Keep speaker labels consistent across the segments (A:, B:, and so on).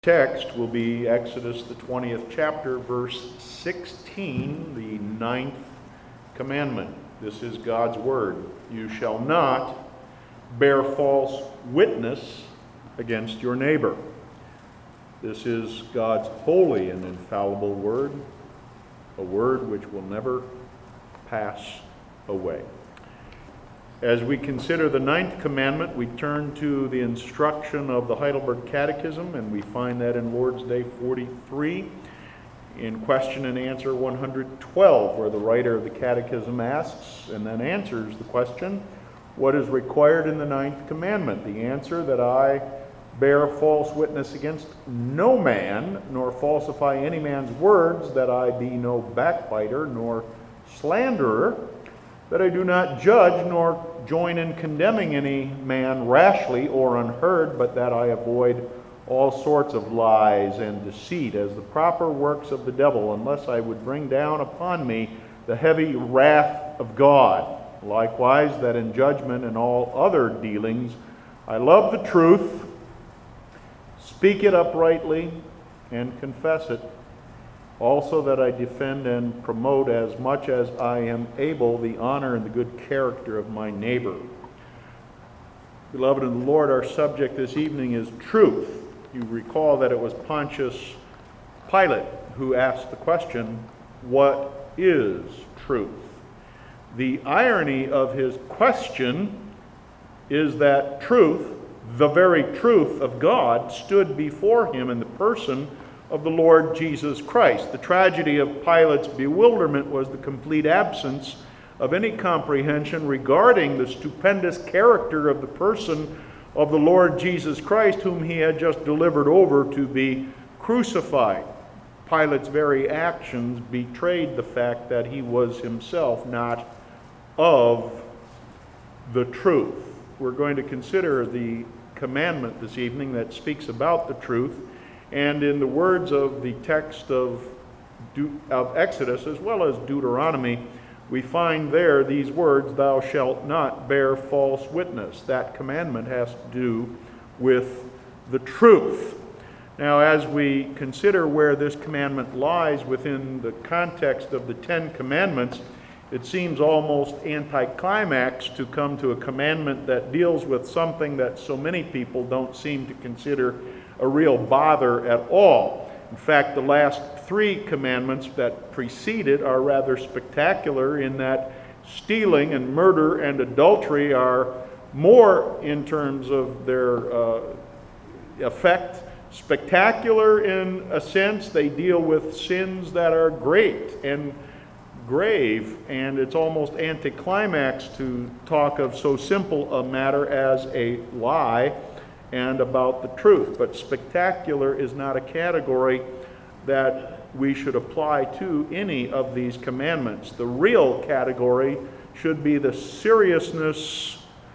A: Text will be Exodus, the 20th chapter, verse 16, the 9th commandment. This is God's word. You shall not bear false witness against your neighbor. This is God's holy and infallible word, a word which will never pass away. As we consider the 9th commandment, we turn to the instruction of the Heidelberg Catechism, and we find that in Lord's Day 43, in question and answer 112, where the writer of the Catechism asks and then answers the question, what is required in the 9th commandment? The answer, that I bear false witness against no man, nor falsify any man's words, that I be no backbiter nor slanderer, that I do not judge nor join in condemning any man rashly or unheard, but that I avoid all sorts of lies and deceit as the proper works of the devil, unless I would bring down upon me the heavy wrath of God. Likewise, that in judgment and all other dealings I love the truth, speak it uprightly, and confess it. Also that I defend and promote as much as I am able the honor and the good character of my neighbor. Beloved in the Lord, our subject this evening is truth. You recall that it was Pontius Pilate who asked the question, what is truth? The irony of his question is that truth, the very truth of God, stood before him in the person of the Lord Jesus Christ. The tragedy of Pilate's bewilderment was the complete absence of any comprehension regarding the stupendous character of the person of the Lord Jesus Christ, whom he had just delivered over to be crucified. Pilate's very actions betrayed the fact that he was himself not of the truth. We're going to consider the commandment this evening that speaks about the truth. And in the words of the text of Exodus as well as Deuteronomy, we find there these words, thou shalt not bear false witness. That commandment has to do with the truth. Now, as we consider where this commandment lies within the context of the 10 commandments, it seems almost anticlimax to come to a commandment that deals with something that so many people don't seem to consider a real bother at all. In fact, the last 3 commandments that precede it are rather spectacular in that stealing and murder and adultery are more, in terms of their effect, spectacular in a sense. They deal with sins that are great and grave, and it's almost anticlimax to talk of so simple a matter as a lie and about the truth. But spectacular is not a category that we should apply to any of these commandments. The real category should be the seriousness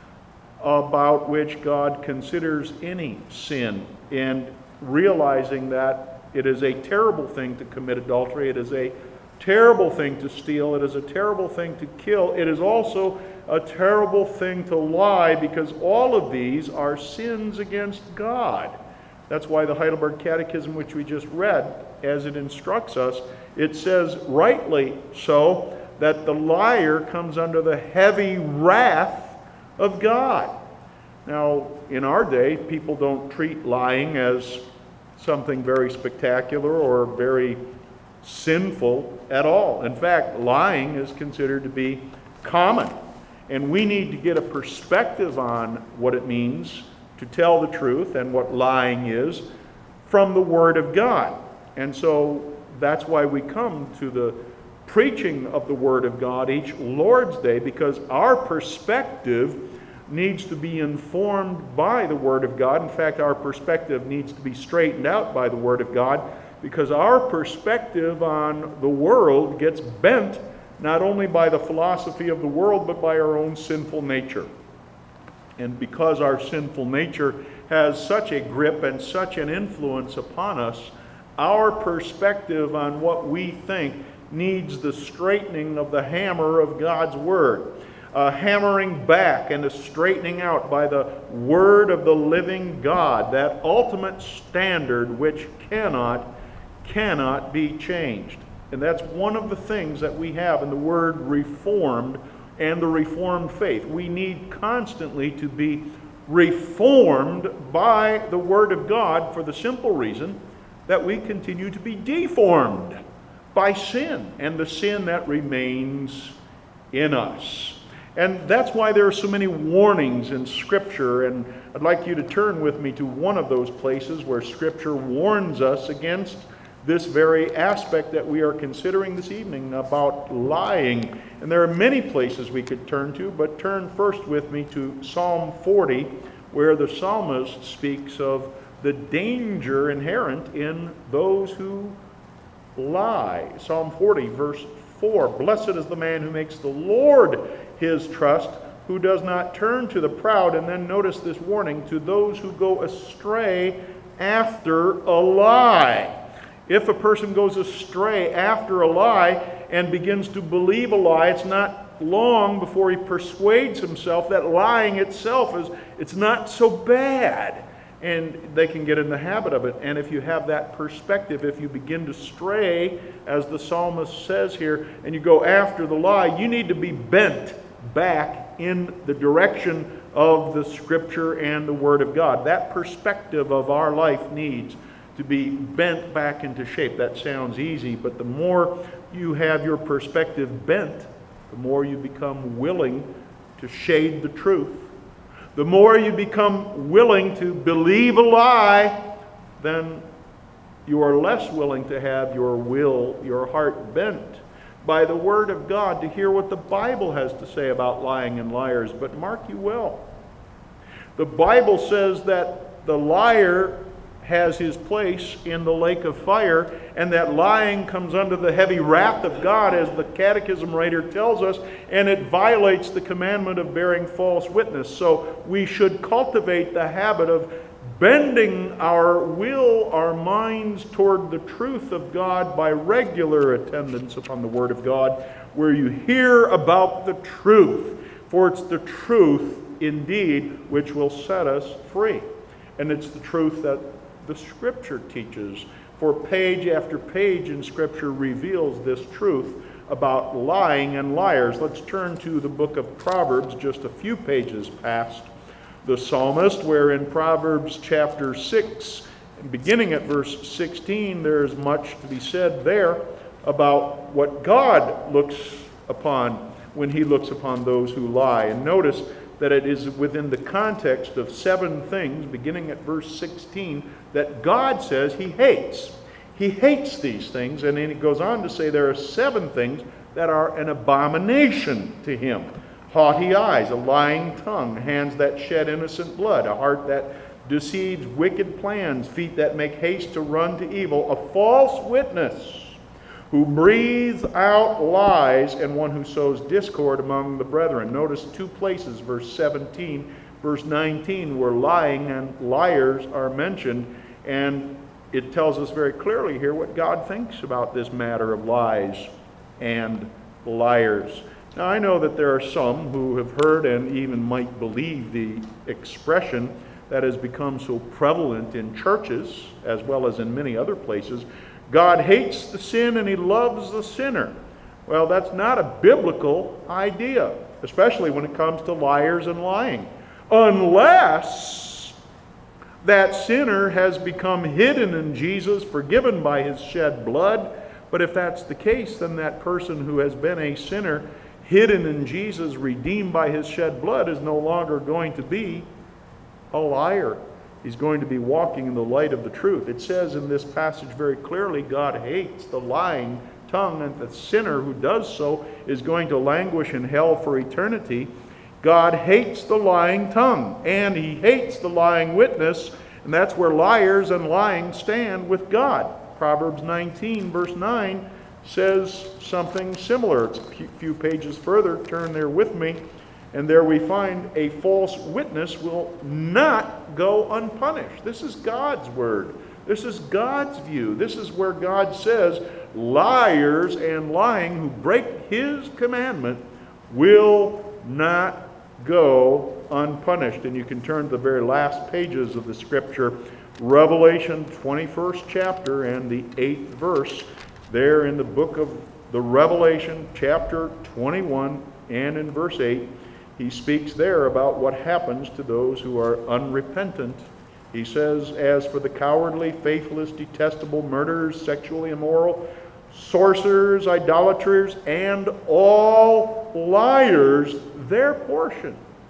A: about which God considers any sin, and realizing that it is a terrible thing to commit adultery, it is a terrible thing to steal, it is a terrible thing to kill, it is also a terrible thing to lie, because all of these are sins against God. That's why the Heidelberg Catechism, which we just read, as it instructs us, it says rightly so that the liar comes under the heavy wrath of God. Now, in our day, people don't treat lying as something very spectacular or very sinful at all. In fact, lying is considered to be common. And we need to get a perspective on what it means to tell the truth and what lying is from the Word of God. And so that's why we come to the preaching of the Word of God each Lord's Day, because our perspective needs to be informed by the Word of God. In fact, our perspective needs to be straightened out by the Word of God, because our perspective on the world gets bent not only by the philosophy of the world, but by our own sinful nature. And because our sinful nature has such a grip and such an influence upon us, our perspective on what we think needs the straightening of the hammer of God's Word. hammering back and a straightening out by the Word of the living God, that ultimate standard which cannot be changed. And that's one of the things that we have in the word reformed and the Reformed faith. We need constantly to be reformed by the Word of God for the simple reason that we continue to be deformed by sin and the sin that remains in us. And that's why there are so many warnings in Scripture, and I'd like you to turn with me to one of those places where Scripture warns us against this very aspect that we are considering this evening about lying. And there are many places we could turn to, but turn first with me to Psalm 40, where the psalmist speaks of the danger inherent in those who lie. Psalm 40, verse 4, "Blessed is the man who makes the Lord his trust, who does not turn to the proud." And then notice this warning, "to those who go astray after a lie." If a person goes astray after a lie and begins to believe a lie, it's not long before he persuades himself that lying itself it's not so bad. And they can get in the habit of it. And if you have that perspective, if you begin to stray, as the psalmist says here, and you go after the lie, you need to be bent back in the direction of the Scripture and the Word of God. That perspective of our life needs to be bent back into shape. That sounds easy, but the more you have your perspective bent, the more you become willing to shade the truth. The more you become willing to believe a lie, then you are less willing to have your heart bent by the Word of God to hear what the Bible has to say about lying and liars. But mark you well, the Bible says that the liar has his place in the lake of fire, and that lying comes under the heavy wrath of God, as the catechism writer tells us, and it violates the commandment of bearing false witness. So we should cultivate the habit of bending our will, our minds toward the truth of God by regular attendance upon the Word of God, where you hear about the truth, for it's the truth indeed which will set us free. And it's the truth that the Scripture teaches, for page after page in Scripture reveals this truth about lying and liars. Let's turn to the book of Proverbs, just a few pages past the psalmist, where in Proverbs chapter 6, beginning at verse 16, there's much to be said there about what God looks upon when He looks upon those who lie. And notice that it is within the context of 7 things, beginning at verse 16, that God says He hates. He hates these things, and then He goes on to say there are 7 things that are an abomination to Him. Haughty eyes, a lying tongue, hands that shed innocent blood, a heart that deceives, wicked plans, feet that make haste to run to evil, a false witness who breathes out lies, and one who sows discord among the brethren. Notice 2 places, verse 17, verse 19, where lying and liars are mentioned, and it tells us very clearly here what God thinks about this matter of lies and liars. Now, I know that there are some who have heard and even might believe the expression that has become so prevalent in churches, as well as in many other places: God hates the sin and He loves the sinner. Well, that's not a biblical idea, especially when it comes to liars and lying, unless that sinner has become hidden in Jesus, forgiven by His shed blood. But if that's the case, then that person who has been a sinner, hidden in Jesus, redeemed by His shed blood, is no longer going to be a liar. He's going to be walking in the light of the truth. It says in this passage very clearly, God hates the lying tongue, and the sinner who does so is going to languish in hell for eternity. God hates the lying tongue, and He hates the lying witness, and that's where liars and lying stand with God. Proverbs 19, verse 9 says something similar. It's a few pages further. Turn there with me. And there we find a false witness will not go unpunished. This is God's word. This is God's view. This is where God says liars and lying who break His commandment will not go unpunished. And you can turn to the very last pages of the Scripture, Revelation 21st chapter and the 8th verse, there in the book of the Revelation, chapter 21 and in verse 8, he speaks there about what happens to those who are unrepentant. He says, as for the cowardly, faithless, detestable, murderers, sexually immoral, sorcerers, idolaters, and all liars, their portion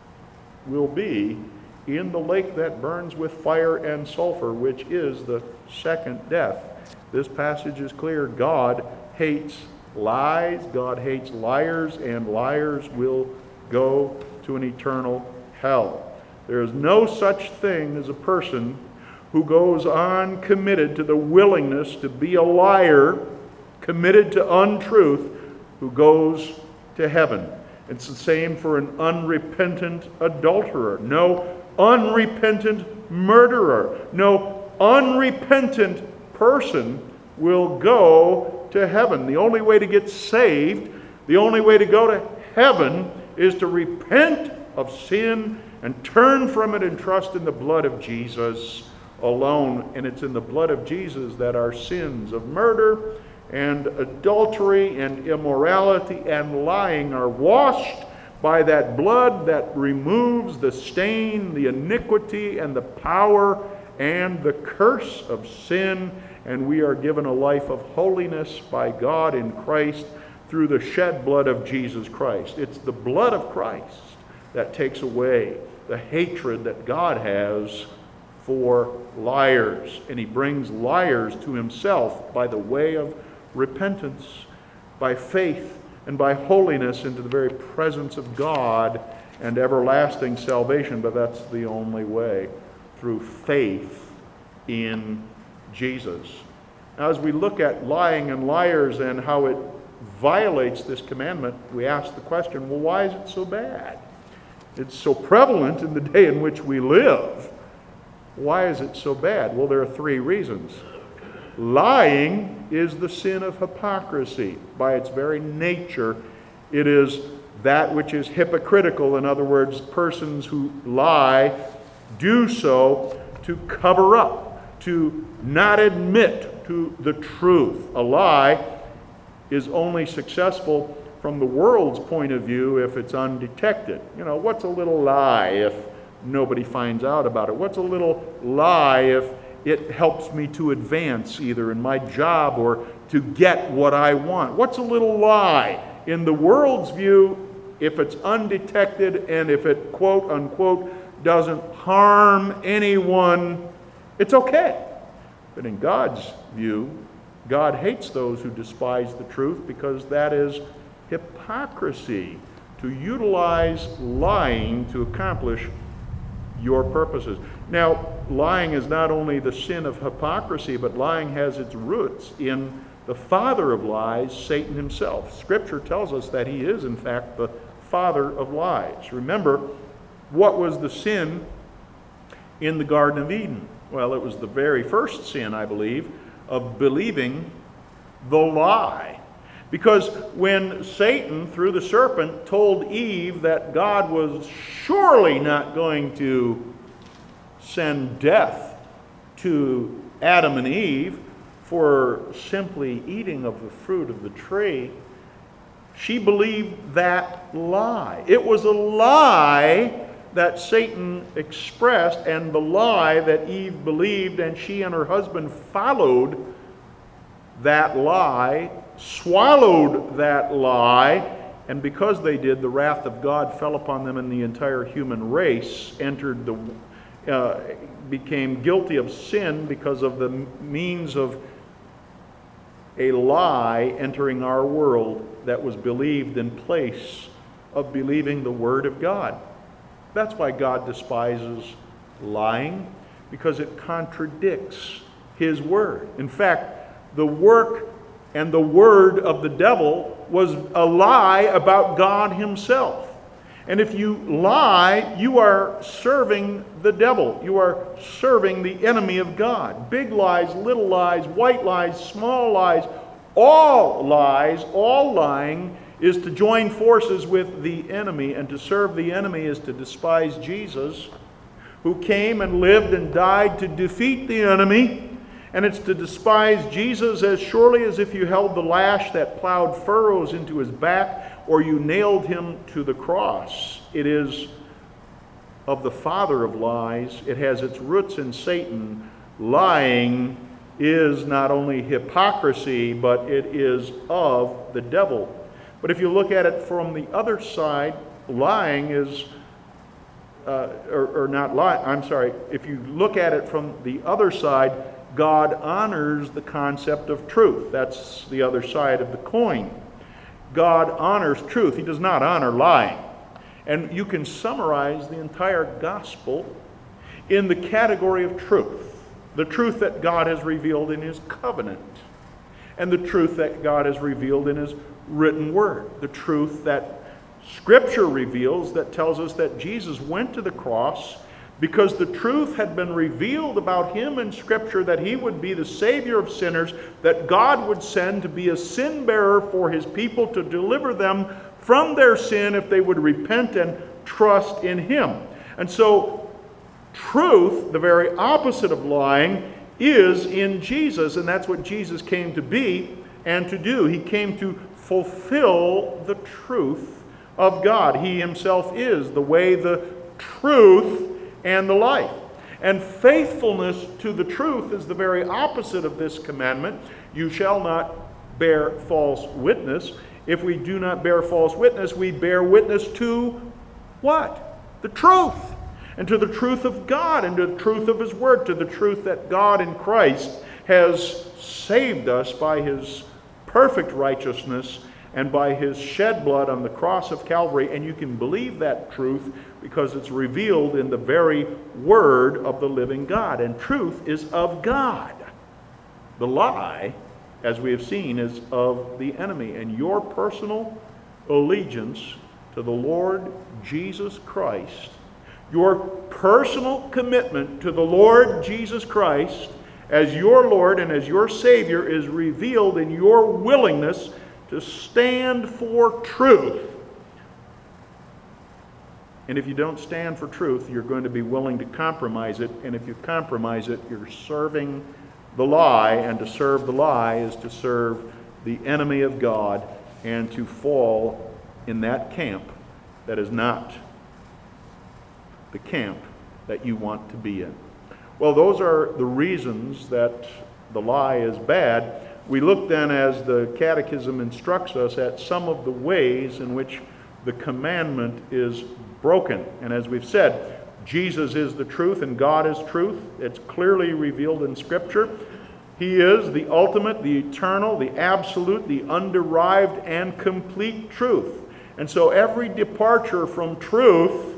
A: will be in the lake that burns with fire and sulfur, which is the second death. This passage is clear. God hates lies, God hates liars, and liars will go to an eternal hell. There is no such thing as a person who goes on committed to the willingness to be a liar, committed to untruth, who goes to heaven. It's the same for an unrepentant adulterer. No unrepentant murderer. No unrepentant person will go to heaven. The only way to get saved, the only way to go to heaven, is to repent of sin and turn from it and trust in the blood of Jesus alone. And it's in the blood of Jesus that our sins of murder and adultery and immorality and lying are washed by that blood that removes the stain, the iniquity, and the power and the curse of sin. And we are given a life of holiness by God in Christ through the shed blood of Jesus Christ. It's the blood of Christ that takes away the hatred that God has for liars. And he brings liars to himself by the way of repentance, by faith, and by holiness into the very presence of God and everlasting salvation. But that's the only way, through faith in Jesus. Now, as we look at lying and liars and how it violates this commandment, we ask the question, well, why is it so bad? It's so prevalent in the day in which we live. Why is it so bad? Well, there are three reasons. Lying is the sin of hypocrisy. By its very nature, it is that which is hypocritical. In other words, persons who lie do so to cover up, to not admit to the truth. A lie is only successful from the world's point of view if it's undetected. You know, what's a little lie if nobody finds out about it? What's a little lie if it helps me to advance either in my job or to get what I want? What's a little lie? In the world's view, if it's undetected and if it, quote unquote, doesn't harm anyone, it's okay. But in God's view, God hates those who despise the truth, because that is hypocrisy, to utilize lying to accomplish your purposes. Now, lying is not only the sin of hypocrisy, but lying has its roots in the father of lies, Satan himself. Scripture tells us that he is, in fact, the father of lies. Remember, what was the sin in the Garden of Eden? Well, it was the very first sin, I believe, of believing the lie. Because when Satan, through the serpent, told Eve that God was surely not going to send death to Adam and Eve for simply eating of the fruit of the tree, she believed that lie. It was a lie that Satan expressed, and the lie that Eve believed, and she and her husband followed that lie, swallowed that lie, and because they did, the wrath of God fell upon them, and the entire human race became guilty of sin because of the means of a lie entering our world that was believed in place of believing the Word of God. That's why God despises lying, because it contradicts His Word. In fact, the work and the word of the devil was a lie about God Himself. And if you lie, you are serving the devil. You are serving the enemy of God. Big lies, little lies, white lies, small lies, all lying is to join forces with the enemy, and to serve the enemy is to despise Jesus, who came and lived and died to defeat the enemy. And it's to despise Jesus as surely as if you held the lash that plowed furrows into his back, or you nailed him to the cross. It is of the father of lies. It has its roots in Satan. Lying is not only hypocrisy, but it is of the devil. But if you look at it from the other side, lying is, if you look at it from the other side, God honors the concept of truth. That's the other side of the coin. God honors truth. He does not honor lying. And you can summarize the entire gospel in the category of truth. The truth that God has revealed in his covenant, and the truth that God has revealed in his written word. The truth that Scripture reveals, that tells us that Jesus went to the cross because the truth had been revealed about him in Scripture, that he would be the Savior of sinners, that God would send to be a sin bearer for his people, to deliver them from their sin if they would repent and trust in him. And so truth, the very opposite of lying, is in Jesus, and that's what Jesus came to be and to do. He came to fulfill the truth of God. He himself is the way, the truth, and the life. And faithfulness to the truth is the very opposite of this commandment. You shall not bear false witness. If we do not bear false witness, we bear witness to what? The truth. And to the truth of God, and to the truth of his word, to the truth that God in Christ has saved us by his perfect righteousness and by his shed blood on the cross of Calvary. And you can believe that truth because it's revealed in the very word of the living God. And truth is of God. The lie, as we have seen, is of the enemy. And your personal allegiance to the Lord Jesus Christ, your personal commitment to the Lord Jesus Christ as your Lord and as your Savior, is revealed in your willingness to stand for truth. And if you don't stand for truth, you're going to be willing to compromise it. And if you compromise it, you're serving the lie. And to serve the lie is to serve the enemy of God and to fall in that camp that is not the camp that you want to be in. Well, those are the reasons that the lie is bad. We look then, as the Catechism instructs us, at some of the ways in which the commandment is broken. And as we've said, Jesus is the truth and God is truth. It's clearly revealed in Scripture. He is the ultimate, the eternal, the absolute, the underived, and complete truth. And so every departure from truth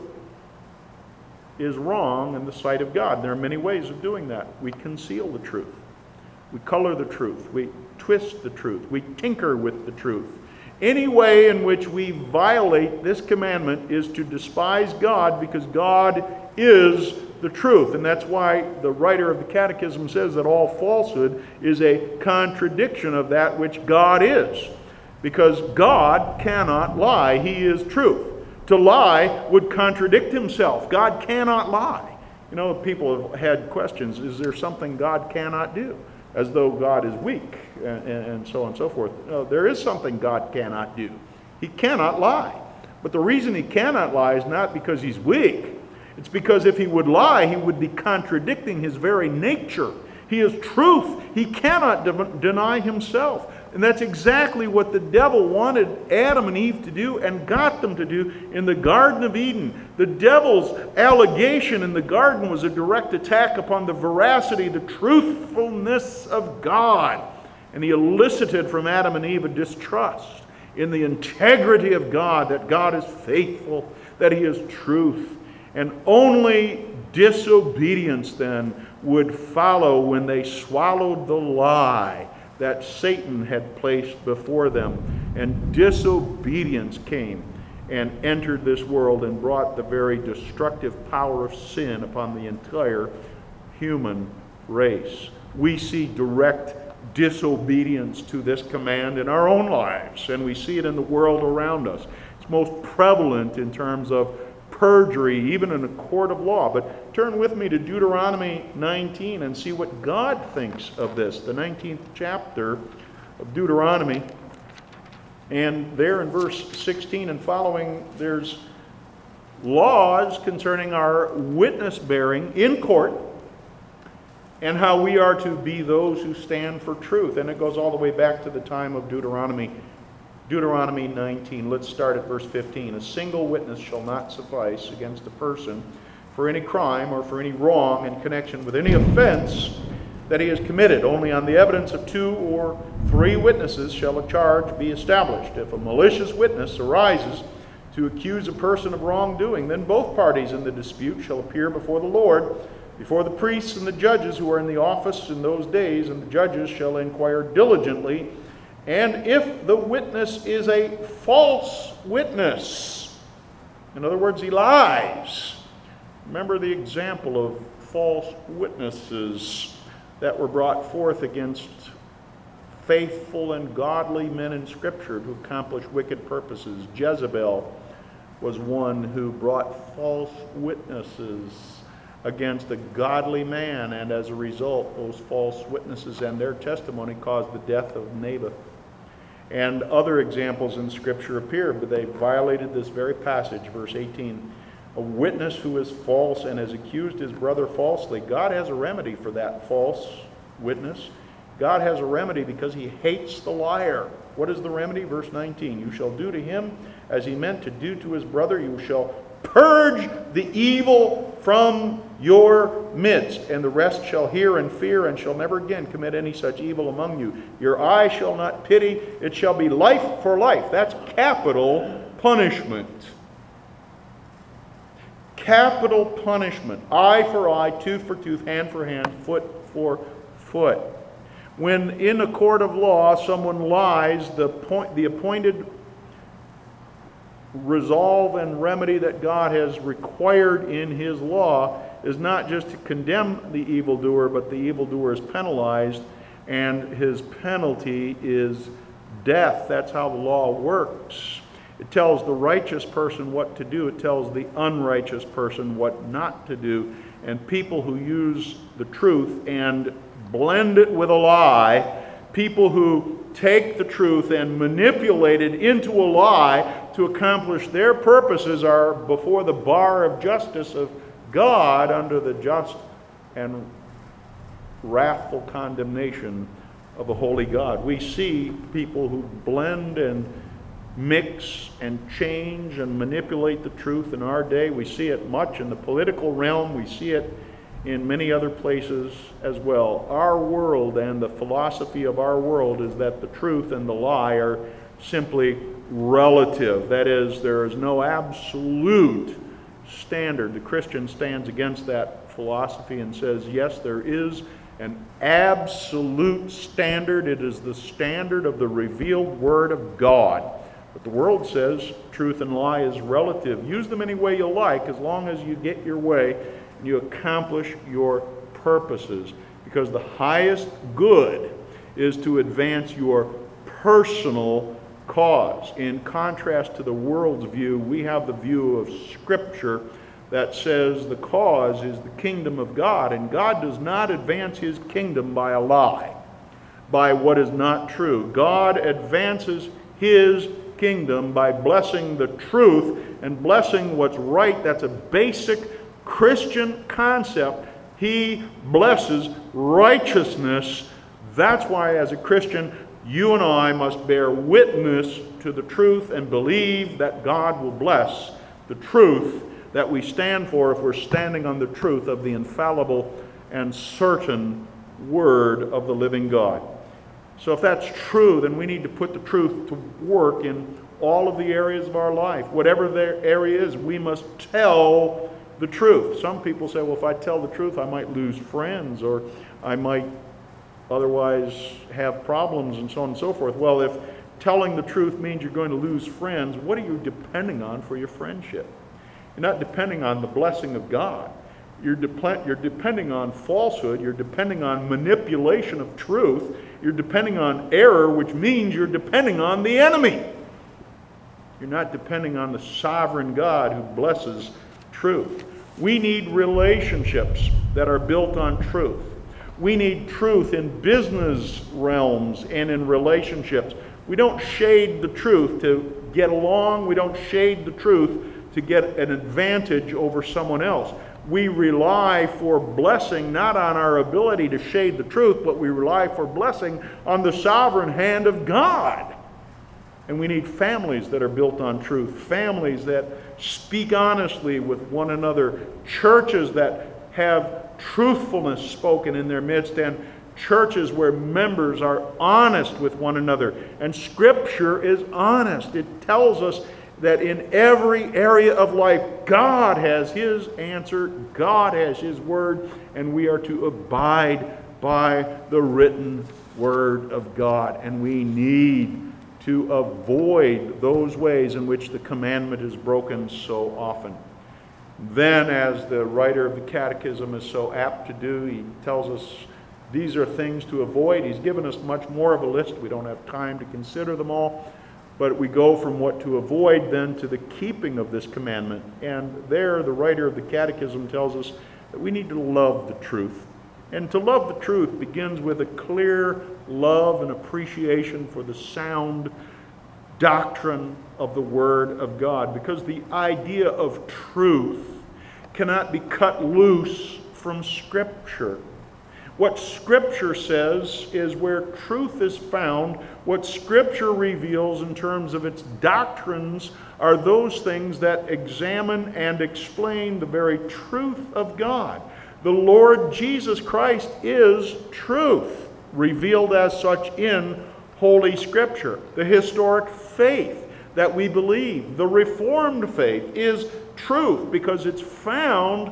A: is wrong in the sight of God. There are many ways of doing that. We conceal the truth. We color the truth. We twist the truth. We tinker with the truth. Any way in which we violate this commandment is to despise God, because God is the truth. And that's why the writer of the Catechism says that all falsehood is a contradiction of that which God is. Because God cannot lie. He is truth. To lie would contradict himself. God cannot lie. You know, people have had questions. Is there something God cannot do? As though God is weak, and so on and so forth. No, there is something God cannot do. He cannot lie. But the reason he cannot lie is not because he's weak. It's because if he would lie, he would be contradicting his very nature. He is truth. He cannot deny himself. And that's exactly what the devil wanted Adam and Eve to do and got them to do in the Garden of Eden. The devil's allegation in the garden was a direct attack upon the veracity, the truthfulness of God. And he elicited from Adam and Eve a distrust in the integrity of God, that God is faithful, that he is truth. And only disobedience then would follow when they swallowed the lie that Satan had placed before them. And disobedience came and entered this world and brought the very destructive power of sin upon the entire human race. We see direct disobedience to this command in our own lives, and we see it in the world around us. It's most prevalent in terms of perjury, even in a court of law. But turn with me to Deuteronomy 19 and see what God thinks of this, the 19th chapter of Deuteronomy. And there in verse 16 and following, there's laws concerning our witness bearing in court and how we are to be those who stand for truth. And it goes all the way back to the time of Deuteronomy 19. Let's start at verse 15. A single witness shall not suffice against a person for any crime or for any wrong in connection with any offense that he has committed. Only on the evidence of 2 or 3 witnesses shall a charge be established. If a malicious witness arises to accuse a person of wrongdoing, then both parties in the dispute shall appear before the Lord, before the priests and the judges who are in the office in those days, and the judges shall inquire diligently. And if the witness is a false witness, in other words, he lies. Remember the example of false witnesses that were brought forth against faithful and godly men in Scripture to accomplish wicked purposes. Jezebel was one who brought false witnesses against a godly man, and as a result, those false witnesses and their testimony caused the death of Naboth. And other examples in Scripture appear, but they violated this very passage, verse 18. A witness who is false and has accused his brother falsely, God has a remedy for that false witness. God has a remedy because he hates the liar. What is the remedy? Verse 19. You shall do to him as he meant to do to his brother. You shall purge the evil from your midst, and the rest shall hear and fear, and shall never again commit any such evil among you. Your eye shall not pity, it shall be life for life. That's capital punishment. Capital punishment. Eye for eye, tooth for tooth, hand for hand, foot for foot. When in a court of law someone lies, the appointed resolve and remedy that God has required in his law is not just to condemn the evildoer, but the evildoer is penalized, and his penalty is death. That's how the law works. It tells the righteous person what to do. It tells the unrighteous person what not to do. And people who use the truth and blend it with a lie, people who take the truth and manipulate it into a lie to accomplish their purposes, are before the bar of justice of God under the just and wrathful condemnation of a holy God. We see people who blend and mix and change and manipulate the truth in our day. We see it much in the political realm. We see it in many other places as well. Our world and the philosophy of our world is that the truth and the lie are simply relative. That is, there is no absolute standard. The Christian stands against that philosophy and says, yes, there is an absolute standard. It is the standard of the revealed Word of God. But the world says truth and lie is relative. Use them any way you like, as long as you get your way and you accomplish your purposes. Because the highest good is to advance your personal cause. In contrast to the world's view, we have the view of Scripture that says the cause is the kingdom of God, and God does not advance his kingdom by a lie, by what is not true. God advances his kingdom by blessing the truth and blessing what's right. That's a basic Christian concept. He blesses righteousness. That's why, as a Christian, you and I must bear witness to the truth and believe that God will bless the truth that we stand for if we're standing on the truth of the infallible and certain Word of the living God. So if that's true, then we need to put the truth to work in all of the areas of our life. Whatever their area is, we must tell the truth. Some people say, well, if I tell the truth, I might lose friends, or I might otherwise have problems, and so on and so forth. Well, if telling the truth means you're going to lose friends, what are you depending on for your friendship? You're not depending on the blessing of God. You're depending on falsehood. You're depending on manipulation of truth. You're depending on error, which means you're depending on the enemy. You're not depending on the sovereign God who blesses truth. We need relationships that are built on truth. We need truth in business realms and in relationships. We don't shade the truth to get along. We don't shade the truth to get an advantage over someone else. We rely for blessing not on our ability to shade the truth, but we rely for blessing on the sovereign hand of God. And we need families that are built on truth, families that speak honestly with one another, churches that have truthfulness spoken in their midst, and churches where members are honest with one another. And Scripture is honest. It tells us that in every area of life, God has His answer, God has His word, and we are to abide by the written word of God. And we need to avoid those ways in which the commandment is broken so often. Then, as the writer of the Catechism is so apt to do, he tells us these are things to avoid. He's given us much more of a list. We don't have time to consider them all. But we go from what to avoid then to the keeping of this commandment. And there the writer of the Catechism tells us that we need to love the truth. And to love the truth begins with a clear love and appreciation for the sound doctrine of the Word of God. Because the idea of truth cannot be cut loose from Scripture. What Scripture says is where truth is found. What Scripture reveals in terms of its doctrines are those things that examine and explain the very truth of God. The Lord Jesus Christ is truth, revealed as such in Holy Scripture. The historic faith that we believe, the Reformed faith, is truth because it's found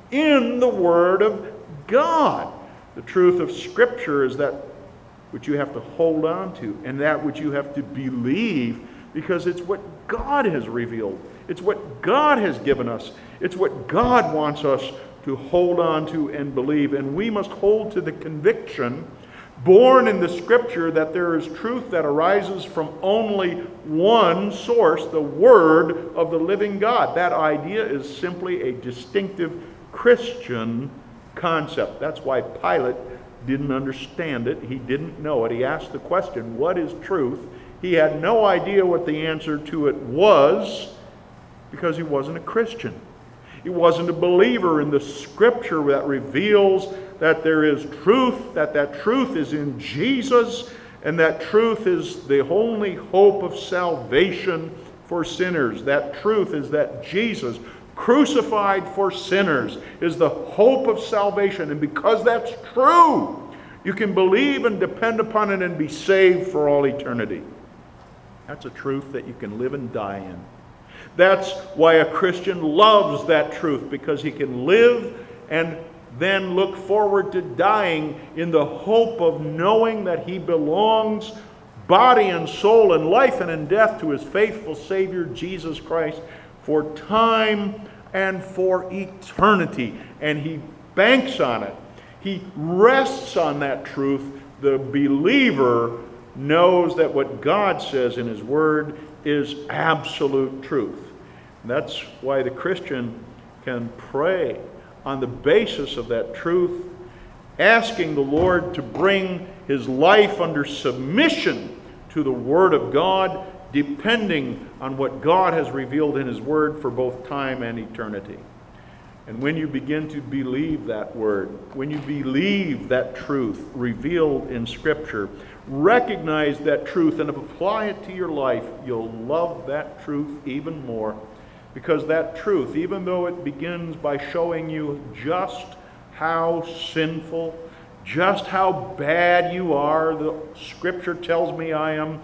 A: in the Word of God. The truth of Scripture is that which you have to hold on to and that which you have to believe because it's what God has revealed. It's what God has given us. It's what God wants us to hold on to and believe. And we must hold to the conviction born in the Scripture that there is truth that arises from only one source, the Word of the living God. That idea is simply a distinctive Christian concept. That's why Pilate didn't understand it. He didn't know it. He asked the question, what is truth? He had no idea what the answer to it was because he wasn't a Christian. He wasn't a believer in the Scripture that reveals that there is truth, that truth is in Jesus, and that truth is the only hope of salvation for sinners. That truth is that Jesus, crucified for sinners, is the hope of salvation. And because that's true, you can believe and depend upon it and be saved for all eternity. That's a truth that you can live and die in. That's why a Christian loves that truth, because he can live and then look forward to dying in the hope of knowing that he belongs, body and soul, in life and in death, to his faithful Savior, Jesus Christ, for time and for eternity. And he banks on it. He rests on that truth. The believer knows that what God says in His Word is absolute truth. And that's why the Christian can pray on the basis of that truth, asking the Lord to bring his life under submission to the Word of God, depending on what God has revealed in His Word for both time and eternity. And when you begin to believe that Word, when you believe that truth revealed in Scripture, recognize that truth and apply it to your life, you'll love that truth even more. Because that truth, even though it begins by showing you just how sinful, just how bad you are, the Scripture tells me I am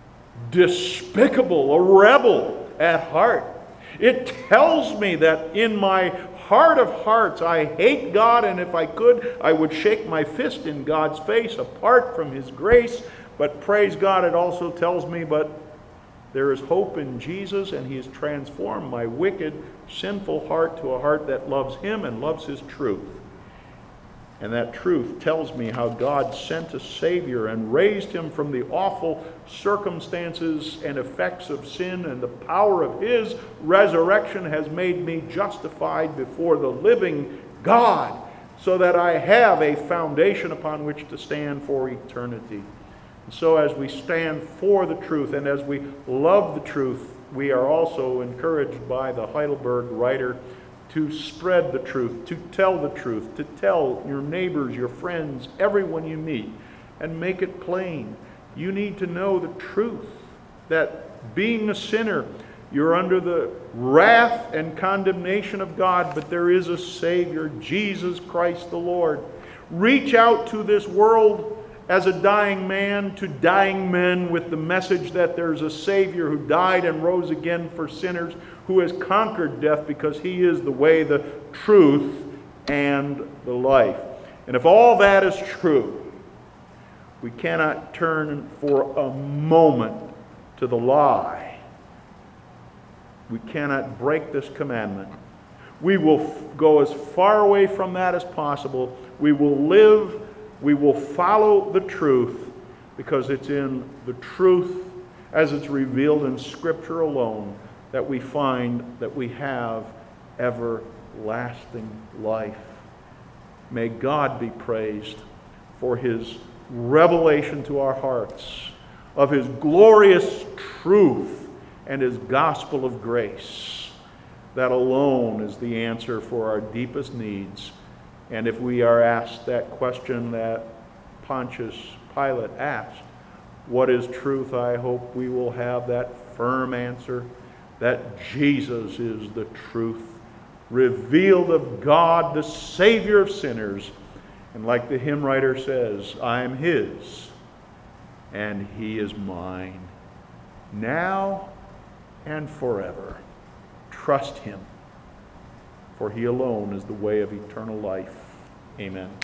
A: despicable, a rebel at heart. It tells me that in my heart of hearts I hate God, and if I could, I would shake my fist in God's face apart from His grace. But praise God, it also tells me, but There is hope in Jesus, and He has transformed my wicked, sinful heart to a heart that loves Him and loves His truth. And that truth tells me how God sent a Savior and raised Him from the awful circumstances and effects of sin, and the power of His resurrection has made me justified before the living God, so that I have a foundation upon which to stand for eternity. And so as we stand for the truth and as we love the truth, we are also encouraged by the Heidelberg writer to spread the truth, to tell the truth, to tell your neighbors, your friends, everyone you meet, and make it plain. You need to know the truth, that being a sinner, you're under the wrath and condemnation of God, but there is a Savior, Jesus Christ the Lord. Reach out to this world as a dying man, to dying men, with the message that there's a Savior who died and rose again for sinners, who has conquered death because He is the way, the truth, and the life. And if all that is true, we cannot turn for a moment to the lie. We cannot break this commandment. We will go as far away from that as possible. We will live, we will follow the truth, because it's in the truth as it's revealed in Scripture alone that we find that we have everlasting life. May God be praised for His revelation to our hearts of His glorious truth and His gospel of grace. That alone is the answer for our deepest needs. And if we are asked that question that Pontius Pilate asked, what is truth? I hope we will have that firm answer, that Jesus is the truth, revealed of God, the Savior of sinners. And like the hymn writer says, I am His, and He is mine, now and forever. Trust Him, for He alone is the way of eternal life. Amen.